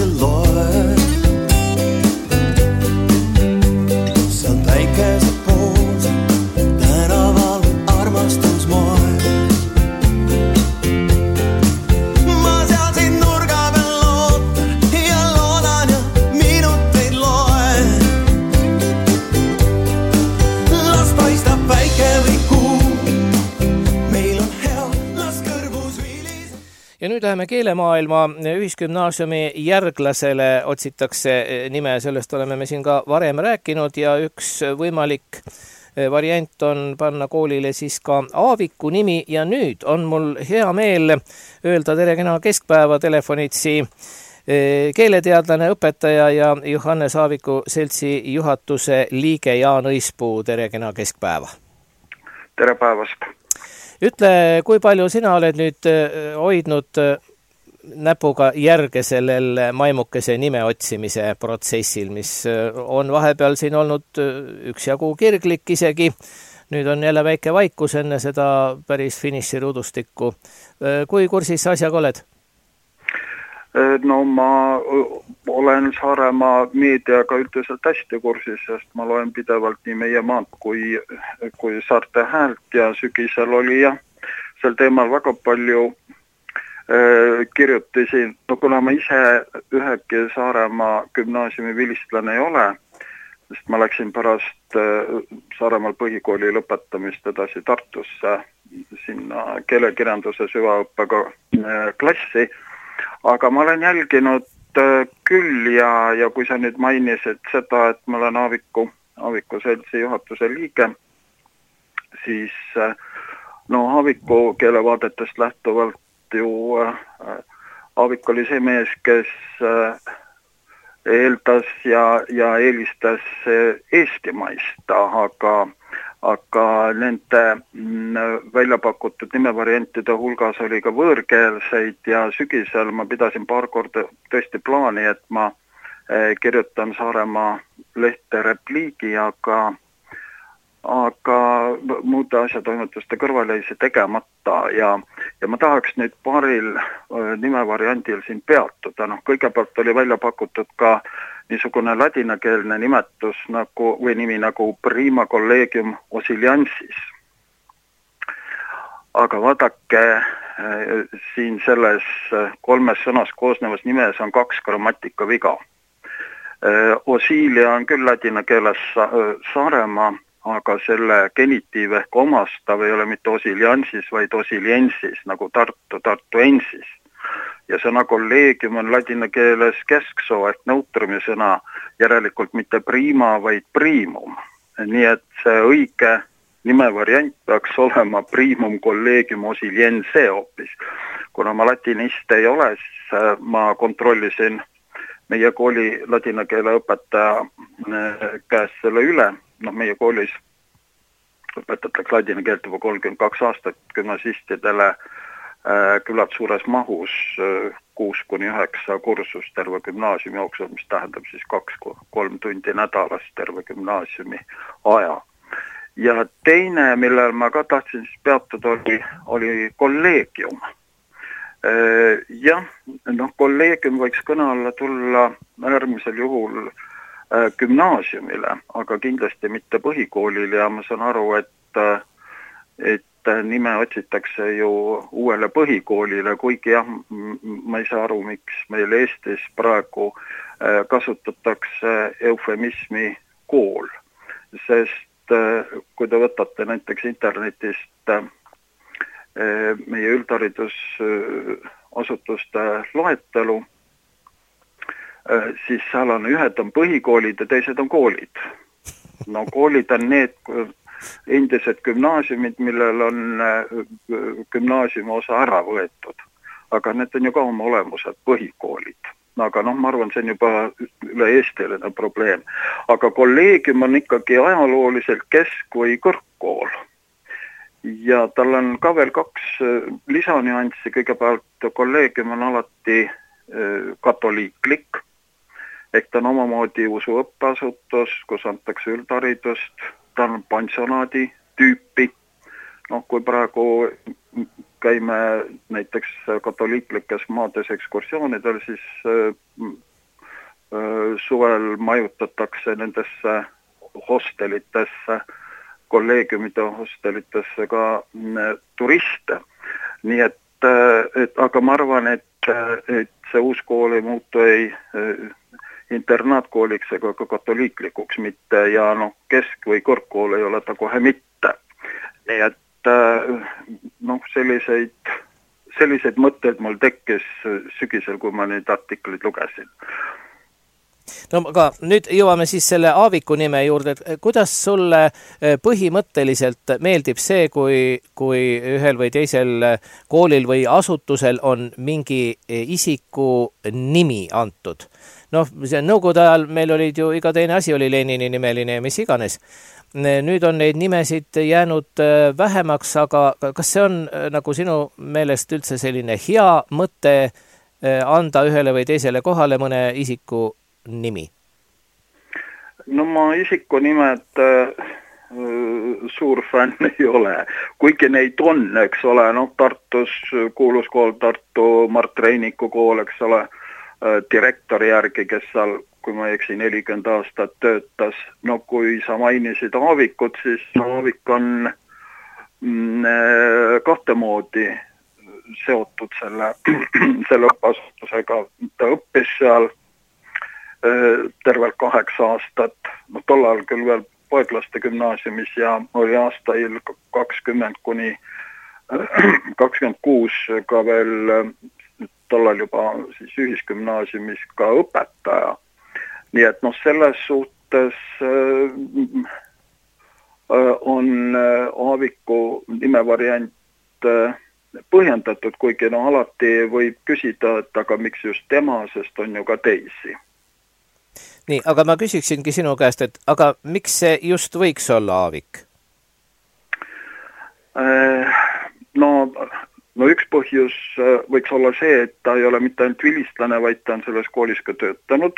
Ja nüüd läheme keelemaailma ühisgümnaasiumi järglasele, otsitakse nime, sellest oleme me siin ka varem rääkinud ja üks võimalik variant on panna koolile siis ka Aaviku nimi ja nüüd on mul hea meel öelda tere kena keskpäeva telefonitsi keeleteadlane, õpetaja ja Johannes Aaviku seltsi juhatuse liige Jaan Õispuu, tere kena keskpäeva. Tere päevast. Ütle, kui palju sina oled nüüd hoidnud näpuga järge sellel maimukese nime otsimise protsessil, mis on vahepeal siin olnud üksjagu kirglik isegi. Nüüd on jälle väike vaikus enne seda päris finiširuudustikku. Kui kursis asjaga oled? No ma olen Saaremaa meediaga üldiselt hästi kursis, sest ma loen pidevalt nii meie maad kui Saarte Häält ja sügisel oli ja sel teemal väga palju kirjutisi. No kuna ma ise ühegi Saaremaa gümnaasiumi vilistlane ei ole, sest ma läksin pärast Saaremaal põhikooli lõpetamist edasi Tartusse sinna keelekirjanduse süvaõppega klassi. Aga ma olen jälginud küll ja kui sa nüüd mainisid seda, et ma olen Aaviku seltsi juhatuse liige, siis Aaviku keelevaadetest lähtuvalt ju Aavik oli see mees, kes eeldas ja eelistas eestimaista, aga nende välja pakutud nimevariantide hulgas oli ka võõrkeelseid ja sügisel ma pidasin paar korda tõesti plaani, et ma kirjutan Saaremaa lehte repliigi, aga muude asjatoimetuste kõrval jäi see tegemata ja ma tahaks nüüd paaril nimevariandil siin peatuda. Kõigepealt oli välja pakutud ka niisugune ladinakeelne nimetus või nimi nagu Prima Collegium Osiliensis. Aga vaadake, siin selles 3 sõnast koosnevas nimes on 2 grammatikaviga. Osilia on küll ladina keeles Saaremaa, aga selle genitiiv ehk omastav ei ole mitte osiliansis, vaid osiliensis, nagu tartuensis. Ja sõna kolleegium on ladina keeles kesksoo ehk neutrumi sõna, järelikult mitte prima, vaid primum. Nii et see õige nimevariant peaks olema primum collegium osiliense hoopis. Kuna ma latinist ei ole, siis ma kontrollisin meie kooli ladina keele õpetaja käest selle üle. Meie koolis õpetatakse ladina keelt juba 32 aastat gümnasistidele küllalt suures mahus 6-9 kursus terve gümnaasiumi jooksul, mis tähendab siis 2-3 tundi nädalas terve gümnaasiumi aja. Ja teine, millel ma ka tahtsin peatuda, oli kolleegium. Jah, kolleegium võiks kõne alla tulla äärmisel juhul gümnaasiumile, aga kindlasti mitte põhikoolile ja ma saan aru, et nime otsitakse ju uuele põhikoolile, kuigi jah, ma ei saa aru, miks meil Eestis praegu kasutatakse eufemismi kool, sest kui te võtate näiteks internetist meie üldharidusasutuste loetelu, siis seal on ühed on põhikoolid ja teised on koolid. Koolid on need endised gümnaasiumid, millel on gümnaasiumi osa ära võetud. Aga need on ju ka oma olemused põhikoolid. Aga ma arvan, see on juba üle-eestiline probleem. Aga kolleegium on ikkagi ajalooliselt kesk- või kõrgkool. Ja tal on ka veel 2 lisanüanssi. Kõigepealt kolleegium on alati katoliiklik, ehk ta on omamoodi usuõppeasutus, kus antakse üldharidust, ta on pensionaadi tüüpi. Kui praegu käime näiteks katoliiklikes maades ekskursioonidel, siis suvel majutatakse nendesse hostelitesse, kolleegiumide hostelitesse ka turiste. Nii et aga ma arvan, et see uus kool ei muutu ei internaatkooliks ega ka katoliiklikuks mitte ja kesk- või kõrgkool ei ole ta kohe mitte. Nii et selliseid mõtteid mul tekkis sügisel, kui ma neid artikleid lugesin. Aga nüüd jõuame siis selle Aaviku nime juurde, et kuidas sulle põhimõtteliselt meeldib see, kui ühel või teisel koolil või asutusel on mingi isiku nimi antud? See nõukogude ajal meil olid ju iga teine asi oli Lenini nimeline ja mis iganes. Nüüd on neid nimesid jäänud vähemaks, aga kas see on nagu sinu meelest üldse selline hea mõte anda ühele või teisele kohale mõne isiku nimi? Ma isiku nimed suur fänn ei ole, kuigi neid on, eks ole, Tartus kuulus kool Tartu Mart Reiniku kool, eks ole, direktori järgi, kes seal, kui ma ei eksi, 40 aastat töötas. Kui sa mainisid Aavikut, siis Aavik on kahte moodi seotud selle õppeasutusega. Ta õppis seal tervelt 8 aastat, tollal küll veel poeglaste gümnaasiumis ja oli aastail 20 kuni 26 ka veel tollal juba siis ühisgümnaasiumis ka õpetaja. Nii et selles suhtes on Aaviku nimevariant põhjendatud, kuigi alati võib küsida, et aga miks just tema, sest on ju ka teisi. Nii, aga ma küsiksingi sinu käest, et aga miks see just võiks olla Aavik? Üks põhjus võiks olla see, et ta ei ole mitte ainult vilistlane, vaid ta on selles koolis ka töötanud.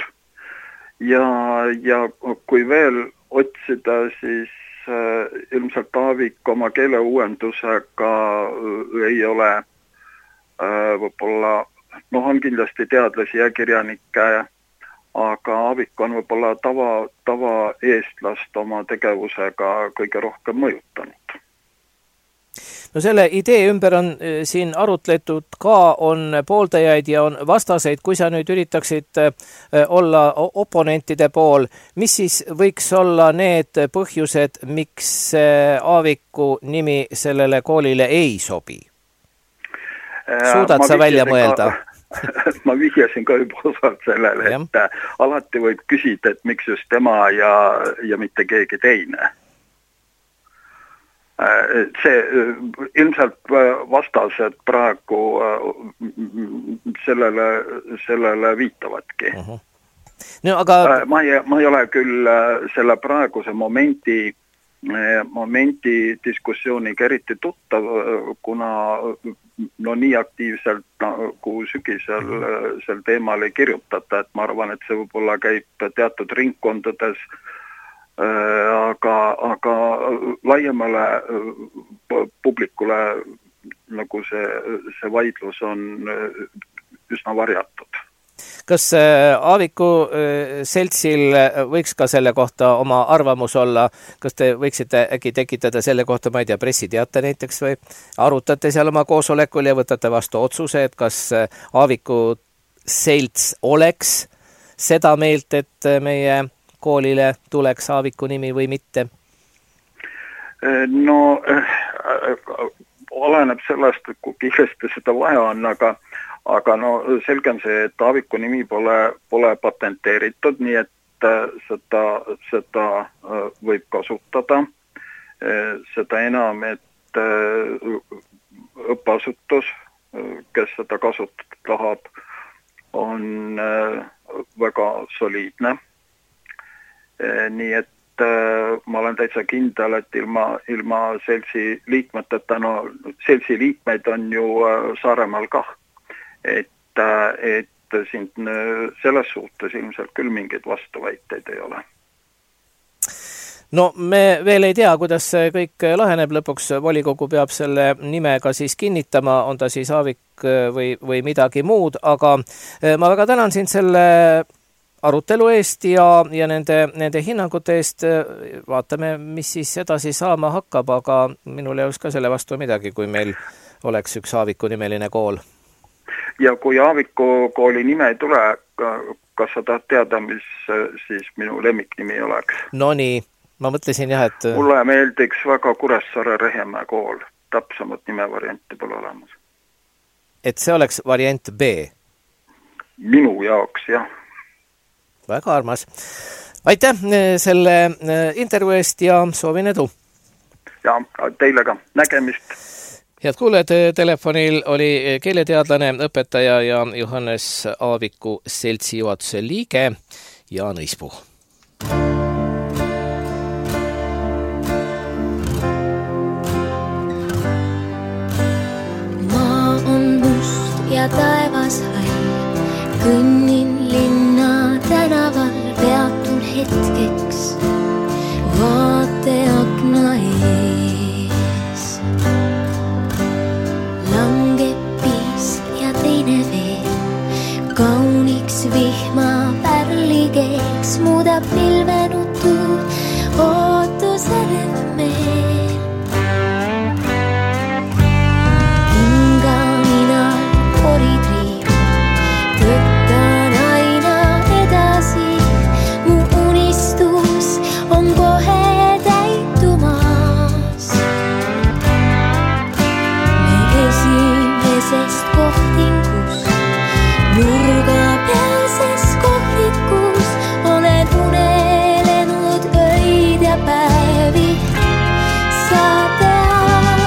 Ja kui veel otsida, siis ilmselt Aavik oma keeleuuendusega ei ole võib-olla, on kindlasti teadlasi ja kirjanikke, aga Aavik on võib-olla tava eestlast oma tegevusega kõige rohkem mõjutanud. No selle idee ümber on siin arutletud ka, on pooldajaid ja on vastaseid. Kui sa nüüd üritaksid olla oponentide pool, mis siis võiks olla need põhjused, miks Aaviku nimi sellele koolile ei sobi? Suudad sa välja mõelda? Ma vihjasin ka juba osalt sellele, et alati võib küsida, et miks just tema ja mitte keegi teine. See ilmselt vastased praegu sellele viitavadki. No, aga... ma ei ole küll selle praeguse momenti diskussiooniga eriti tuttav, kuna nii aktiivselt kui sügisel sel teemal ei kirjutata, et ma arvan, et see võib-olla käib teatud ringkondades, aga laiem,ale publikule nagu see vaidlus on üsna varjatud. Kas Aaviku seltsil võiks ka selle kohta oma arvamus olla? Kas te võiksite äkki tekitada selle kohta, ma ei tea, pressiteate näiteks või arutate seal oma koosolekul ja võtate vastu otsuse, et kas Aaviku selts oleks seda meelt, et meie koolile tuleks Aaviku nimi või mitte? No, oleneb sellest, kui kiiresti seda vaja on, aga no selge on see, et Aaviku nimi pole patenteeritud, nii et seda võib kasutada. Seda enam, et õppeasutus, kes seda kasutada tahab, on väga soliidne. Nii et ma olen täitsa kindel, et ilma seltsi liikmeteta, no seltsi liikmeid on ju Saaremaal kah. Et siin selles suhtes ilmselt küll mingeid vastuväiteid ei ole. No me veel ei tea, kuidas see kõik laheneb. Lõpuks volikogu peab selle nimega siis kinnitama, on ta siis Aavik või midagi muud, aga ma väga tänan sind selle arutelu eest ja nende hinnangute eest. Vaatame, mis siis edasi saama hakkab, aga minul ei oleks ka selle vastu midagi, kui meil oleks üks Aaviku nimeline kool. Ja kui Aaviku kooli nime ei tule, kas sa tahad teada, mis siis minu lemmiknimi oleks? No nii, ma mõtlesin jah, et... Mulle meeldiks väga Kuressaare Rehemäe kool. Täpsemat nimevarianti pole olemas. Et see oleks variant B? Minu jaoks, jah. Väga armas. Aitäh selle intervjuu eest ja soovin edu. Ja teile ka. Nägemist. Head kuuled, telefonil oli keeleteadlane, õpetaja ja Johannes Aaviku seltsi juhatuse liige Jaan Õispuu. Maa on must ja taevas hall, kõnnin linna tänaval, peatun hetkeks vaateakna ees. Kauniks vihma pärlikeeks muudab pilvenutu ootusele meel. Hingamina koridriibu, tõttan aina edasi, mu unistus on kohe täitumas. Me esimesest kohtingust nurga pealses kohvikus olen unelenud öid ja päevi. Saab teha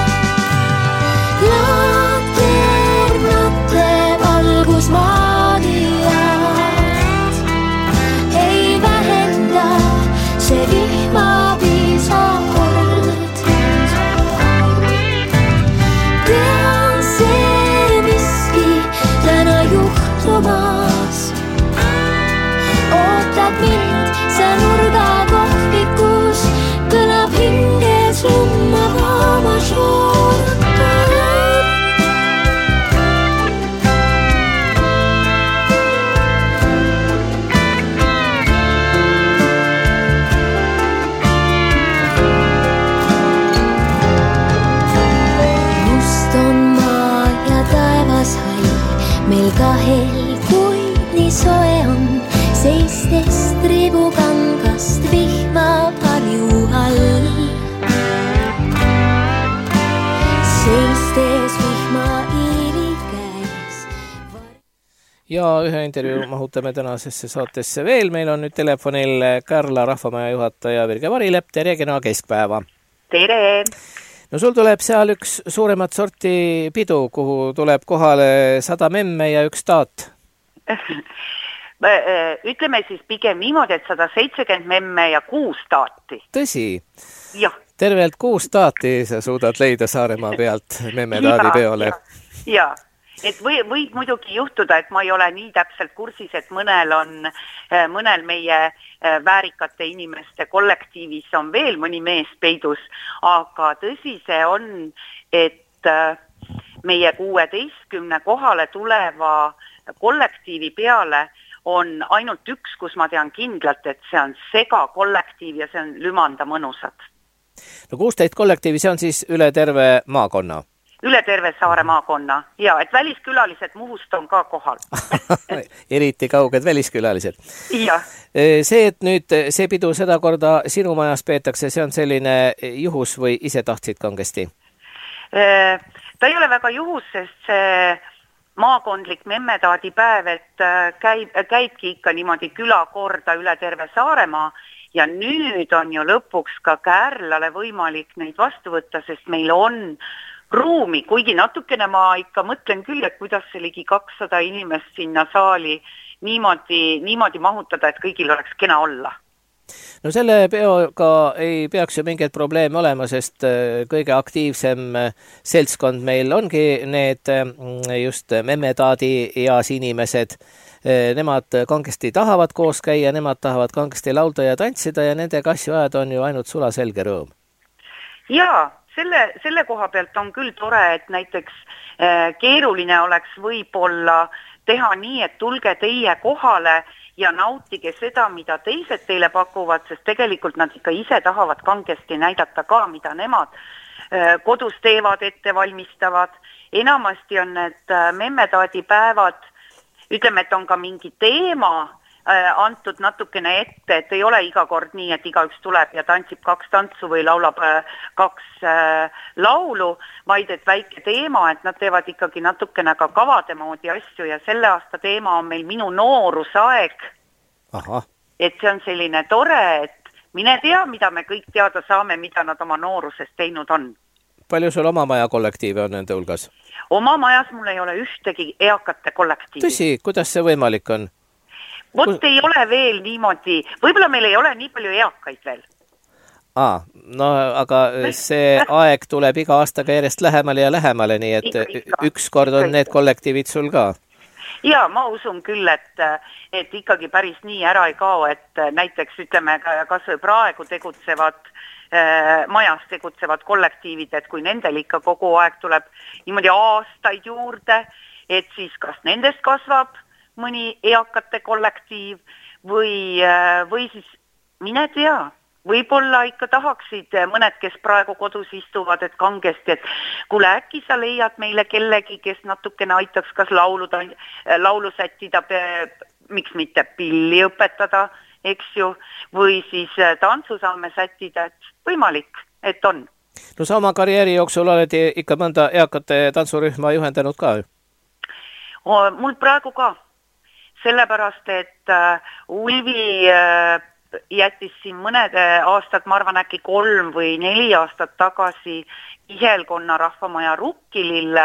laaternate valgus maadijat. Ei vähenda see vihmapisa kord. Tean see miski täna juhtumas. Ootab mind see nurga kohvikus, kõlab hinges lummavama šoorta. soe on, seistes tribukangast vihma palju all. Seistes vihma iili käes. Ja ühe intervjuu mahutame tänasesse saatesse veel. Meil on nüüd telefonil Kärla rahvamaja juhataja Virge Varilepp. Tere, kena keskpäeva. Tere! No sul tuleb seal üks suuremat sorti pidu, kuhu tuleb kohale 100 memme ja üks taat. Ütleme siis pigem niimoodi, et 170 memme ja 6 taati. Tõsi? Jah. Tervelt 6 taati sa suudad leida Saaremaa pealt memme taadi peole. Ja. Et võib muidugi juhtuda, et ma ei ole nii täpselt kursis, et mõnel meie väärikate inimeste kollektiivis on veel mõni mees peidus, aga tõsi see on, et meie 16 kohale tuleva kollektiivi peale on ainult üks, kus ma tean kindlalt, et see on Sega kollektiiv ja see on Lümanda mõnusad. No 16 kollektiivi, see on siis üle terve maakonna? Üle terve Saare maakonna, ja et väliskülalised Muhust on ka kohal. Eriti kauged väliskülalised. Ja. See, et nüüd see pidu seda korda sinu majas peetakse, see on selline juhus või ise tahtsid kangesti? Ta ei ole väga juhus, sest see maakondlik memmetaadi päev, et käibki ikka niimoodi küla korda üle terve Saaremaa ja nüüd on ju lõpuks ka Kärlale võimalik neid vastu võtta, sest meil on ruumi, kuigi natukene ma ikka mõtlen küll, et kuidas see ligi 200 inimest sinna saali niimoodi mahutada, et kõigil oleks kena olla. No selle peoga ei peaks ju mingeid probleeme olema, sest kõige aktiivsem seltskond meil ongi need just memmetaadi eas inimesed. Nemad kangesti tahavad koos käia, nemad tahavad kangesti laulda ja tantsida ja nendega asju ajada on ju ainult sulaselge rõõm. Jaa. Selle koha pealt on küll tore, et näiteks keeruline oleks võib-olla teha nii, et tulge teie kohale ja nautige seda, mida teised teile pakuvad, sest tegelikult nad ikka ise tahavad kangesti näidata ka, mida nemad kodus teevad, ette valmistavad. Enamasti on need memmetaadi päevad, ütleme, et on ka mingi teema antud natukene ette, et ei ole iga kord nii, et igaüks tuleb ja tantsib 2 tantsu või laulab 2 laulu, vaid et väike teema, et nad teevad ikkagi natukene ka kavade moodi asju ja selle aasta teema on meil minu noorusaeg. Aha. Et see on selline tore, et mine tea, mida me kõik teada saame, mida nad oma noorusest teinud on. Palju sul oma maja kollektiive on nende hulgas? Oma majas mul ei ole ühtegi eakate kollektiivi. Tõsi, kuidas see võimalik on? Vot ei ole veel niimoodi, võib-olla meil ei ole nii palju eakaid veel. No aga see aeg tuleb iga aastaga järjest lähemale ja lähemale, nii et ükskord on need kollektiivid sul ka. Ja ma usun küll, et ikkagi päris nii ära ei kao, et näiteks ütleme kas või praegu majas tegutsevad kollektiivid, et kui nendel ikka kogu aeg tuleb niimoodi aastaid juurde, et siis kas nendest kasvab mõni eakate kollektiiv või siis mine tea, võib-olla ikka tahaksid mõned, kes praegu kodus istuvad, et kangesti, et kuule äkki sa leiad meile kellegi, kes natukene aitaks kas laulu sättida, miks mitte pilli õpetada, eks ju, või siis tantsu saame sättida, et võimalik, et on. No sa oma karjääri jooksul oled ikka mõnda eakate tantsurühma juhendanud ka? Mul praegu ka. Sellepärast, et Ulvi jättis siin mõned aastad, ma arvan äkki 3 või 4 aastat tagasi Kihelkonna rahvamaja Rukkilille,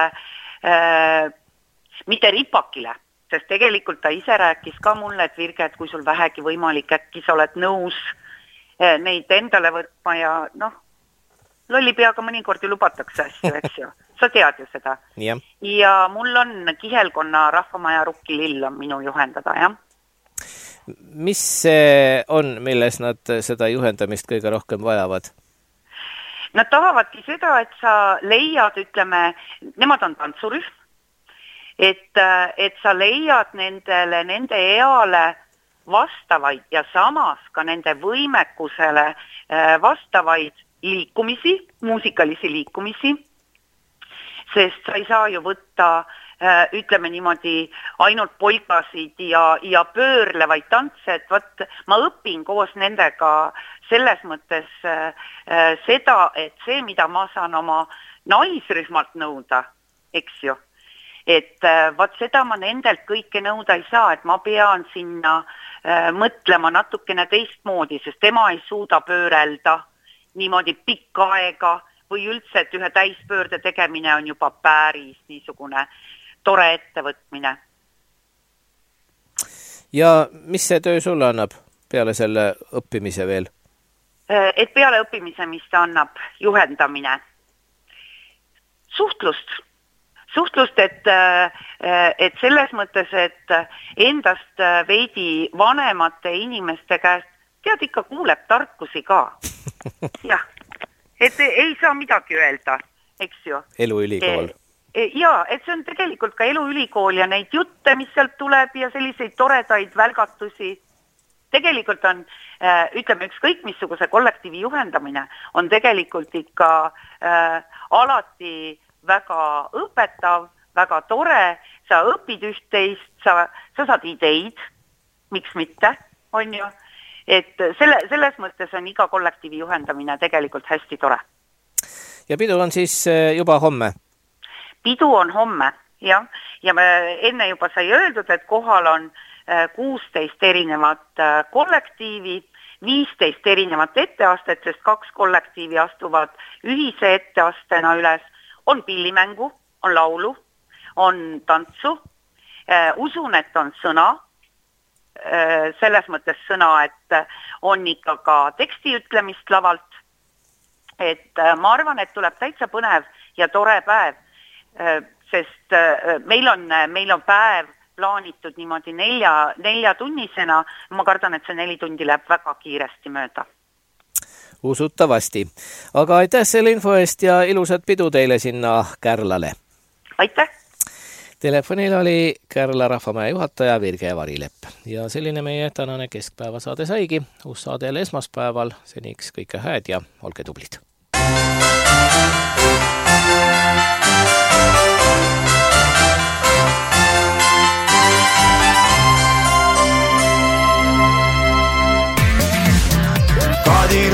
mitte Ripakile, sest tegelikult ta ise rääkis ka mulle, et Virge, et kui sul vähegi võimalik, äkki sa oled nõus neid endale võtma ja lolli peaga mõnikord ju lubatakse asju, eks ju. Sa tead ju seda. Yeah. Ja mul on Kihelkonna rahvamaja Rukkilill on minu juhendada, jah. Mis see on, milles nad seda juhendamist kõige rohkem vajavad? Nad tahavadki seda, et sa leiad, ütleme, nemad on tantsurühm, et sa leiad nende eale vastavaid ja samas ka nende võimekusele vastavaid liikumisi, muusikalisi liikumisi, sest sa ei saa ju võtta ütleme niimoodi ainult polkasid ja pöörlevaid tantse, et võt, ma õpin koos nendega selles mõttes seda, et see, mida ma saan oma naisrühmalt nõuda, eks ju, et võt seda ma nendelt kõike nõuda ei saa, et ma pean sinna mõtlema natukene teistmoodi, sest tema ei suuda pöörelda niimoodi pikka aega või üldse, et ühe täispöörde tegemine on juba päris niisugune tore ettevõtmine. Ja mis see töö sulle annab peale selle õppimise veel? Et peale õppimise, mis ta annab, juhendamine. Suhtlust, et selles mõttes, et endast veidi vanemate inimeste käest tead ikka kuuleb tarkusi ka. Jah, et ei saa midagi öelda, eks ju. Eluülikool. Ja, et see on tegelikult ka eluülikool ja neid jutte, mis sealt tuleb ja selliseid toredaid välgatusi. Tegelikult on, ütleme, ükskõik missuguse kollektiivi juhendamine on tegelikult ikka alati väga õpetav, väga tore, sa õpid üht-teist, sa saad ideid, miks mitte, on ju, et selles mõttes on iga kollektiivi juhendamine tegelikult hästi tore. Ja pidu on siis juba homme? Pidu on homme, jah, ja enne juba sai öeldud, et kohal on 16 erinevat kollektiivi, 15 erinevat etteastet, sest 2 kollektiivi astuvad ühise etteastena üles, on pillimängu, on laulu, on tantsu, usun, et on sõna, selles mõttes sõna, et on ikka ka teksti ütlemist lavalt, et ma arvan, et tuleb täitsa põnev ja tore päev, sest meil on päev plaanitud niimoodi 4 tunnisena, ma kardan, et see 4 tundi läheb väga kiiresti mööda. Usutavasti. Aga aitäh selle info eest ja ilusat pidu teile sinna Kärlale. Aitäh! Telefonil oli Kärla Rahvamäe juhataja Virge Varilepp. Ja selline meie tänane keskpäevasaade saigi. Uus saade jälle esmaspäeval. Seniks kõike hääd ja olge tublid. Kadi